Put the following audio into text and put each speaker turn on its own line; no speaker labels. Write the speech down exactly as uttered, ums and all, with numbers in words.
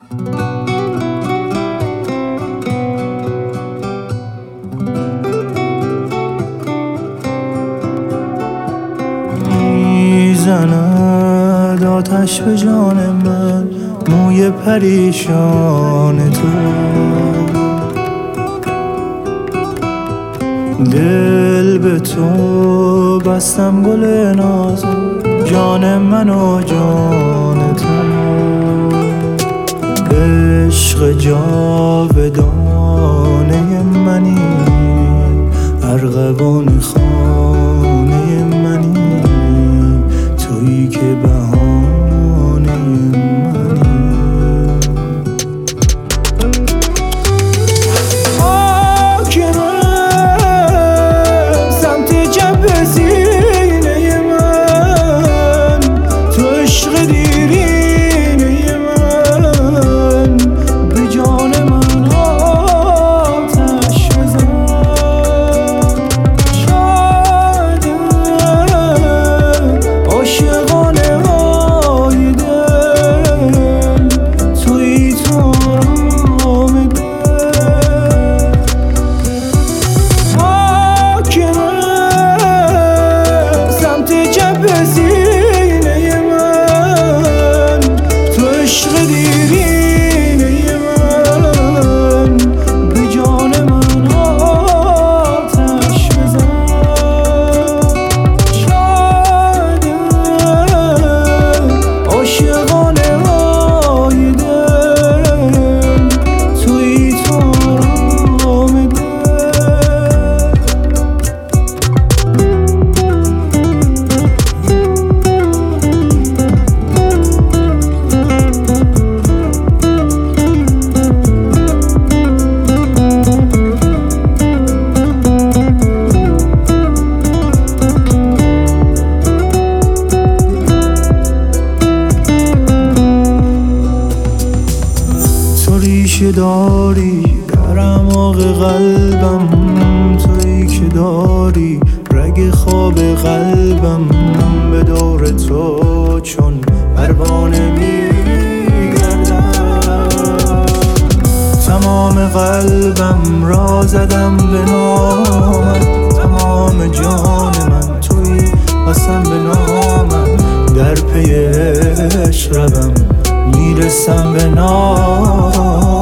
میزند آتش به جان من موی پریشان تو، دل به تو بستم گل ناز جان من و جان تو، عشق جاودانه منی، ارغوان خانه منی، تویی که بهانه منی. خاک من سمت جبه سینه من، تو عشق دیرینه من، به جان من آتش بزن. شاید عاشقانه های دل تویی تو آرام دل. خاک من سمت جبه سینه من، تو عشق دیرینه من، به جان من آتش بزن. شاید عاشقانه های دل تویی تو آرام دل. تو ریشه داری در اعماق قلبم، تویی که داری رگ خواب قلبم، به دور تو چون پروانه میگردم. تمام قلبم را زدم به نامت، تمام جان من تویی قسم به نامم، در پی عشق روم میرسم به نام.